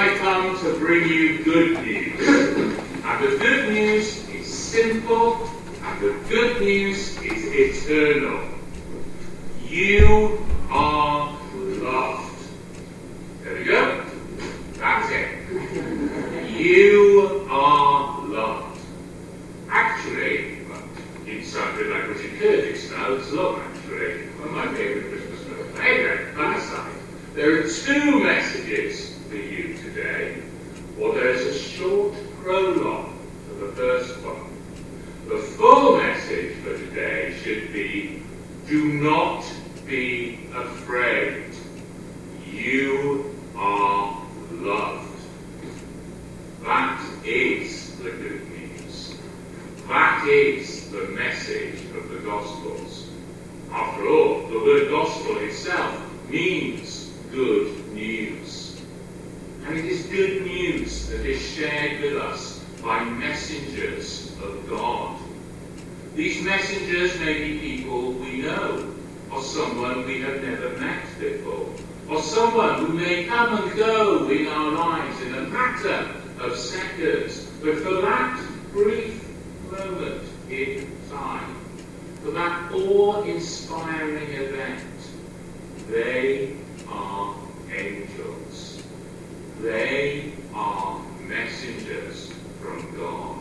I come to bring you good news. And the good news is simple, and the good news is eternal. You are loved. There we go. That's it. You are loved. Actually, it sounded like Richard Curtis now. It's love, actually. One of my favourite Christmas movies. Anyway, that aside, there are two messages for you today. Well, there's a short prologue for the first one. The full message for today should be, do not be afraid. You are loved. That is the good news. That is the message of the Gospels. After all, the word gospel itself means good news. And it is good news that is shared with us by messengers of God. These messengers may be people we know, or someone we have never met before, or someone who may come and go in our lives in a matter of seconds, but for that brief moment in time, for that awe-inspiring event, they are angels. They are messengers from God.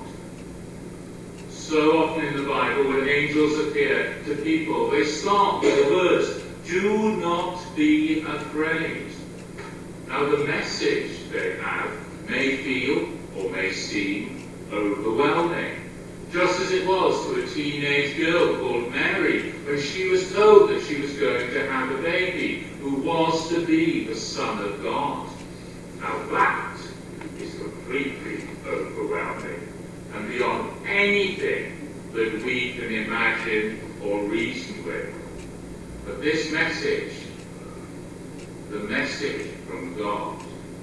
So often in the Bible, when angels appear to people, they start with the words, do not be afraid. Now the message they have may feel or may seem overwhelming. Just as it was to a teenage girl called Mary when she was told that she was going to have a baby who was to be the Son of God. Now that is completely overwhelming and beyond anything that we can imagine or reason with. But this message, the message from God,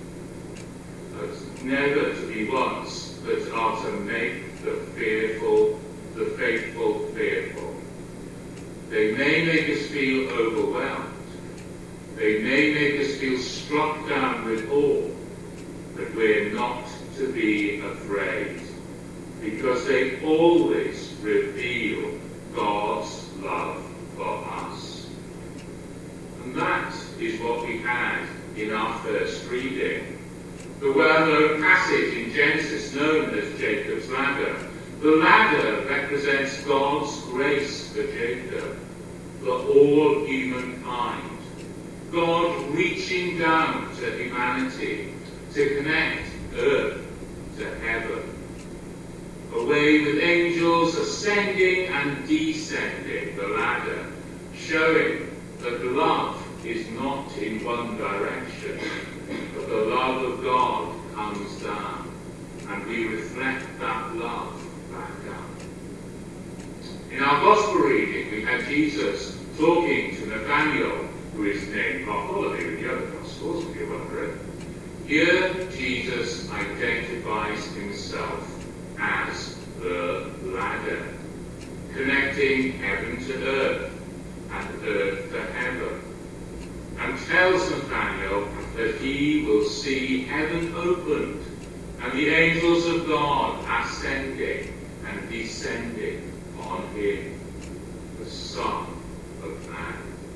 is never to be ones that are to make the faithful fearful. They may make us feel overwhelmed. They may make us feel struck down with awe, but we're not to be afraid, because they always reveal God's love for us. And that is what we had in our first reading. The well-known passage in Genesis known as Jacob's ladder. The ladder represents God's grace for Jacob, for all humankind. God reaching down to humanity to connect earth to heaven. A way with angels ascending and descending the ladder, showing that love is not in one direction, but the love of God comes down, and we reflect that love back up. In our Gospel reading, we had Jesus talking to Nathanael, who is named Bartholomew in the other Gospels, if you're wondering. Here, Jesus identifies himself as the ladder, connecting heaven to earth and earth to heaven, and tells Nathanael that he will see heaven opened and the angels of God ascending and descending on him, the Son of Man.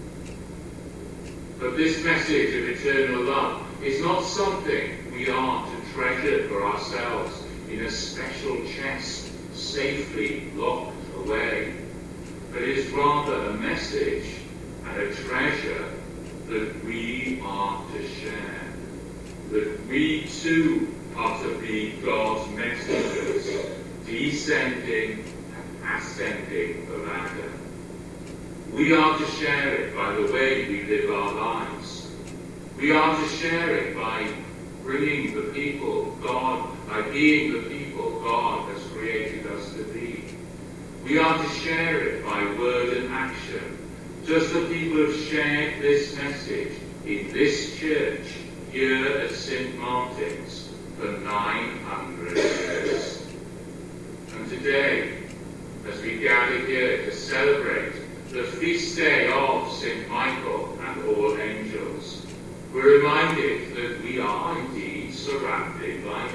But this message of eternal love is not something we are to treasure for ourselves in a special chest, safely locked away, but it is rather a message and a treasure that we are to share, that we too are to be God's messengers, descending and ascending the ladder. We are to share it by the way we live our lives. We are to share it by bringing the people God, by being the people God has created us to be. We are to share it by word and action, just as people have shared this message in this church here at St. Martin's for 900 years. And today, as we gather here to celebrate the feast day of St. Michael and all angels, we're reminded that we are indeed surrounded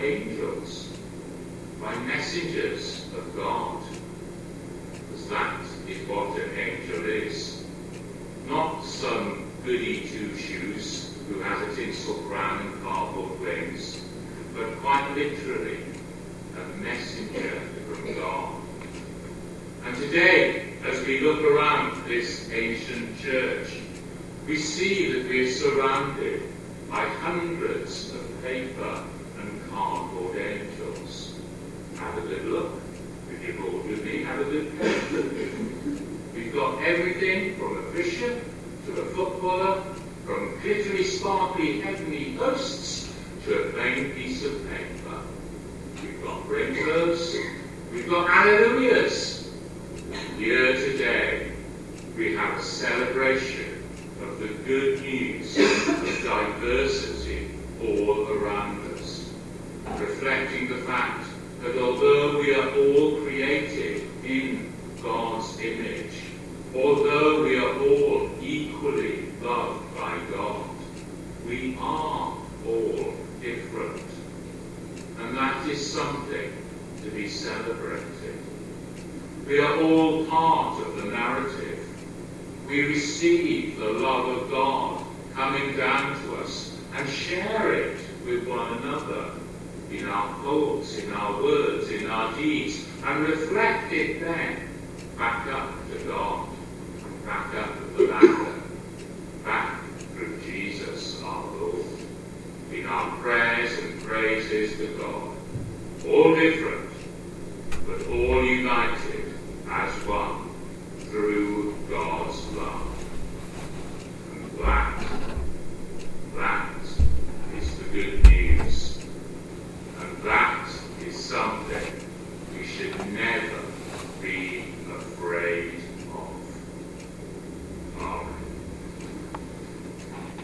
angels, by messengers of God. Because that is what an angel is. Not some goody two-shoes who has a tinsel crown and cardboard wings, but quite literally a messenger from God. And today, as we look around this ancient church, we see that we are surrounded by hundreds of paper and cardboard angels. Have a good look. If you're bored with me, have a good look. We've got everything from a bishop to a footballer, from glittery, sparkly, heavenly hosts to a plain piece of paper. We've got rainbows, we've got hallelujahs. Here today, we have a celebration of the good news of diversity all around us, reflecting the fact that although we are all created in God's image, although we are all equally loved by God, we are all different. And that is something to be celebrated. We are all part of the narrative. We receive the love of God coming down to us and share it with one another in our thoughts, in our words, in our deeds, and reflect it then back up to God, back up the ladder, back through Jesus our Lord, in our prayers and praises to God. All different, but all united as one through God's love. And that is the good news.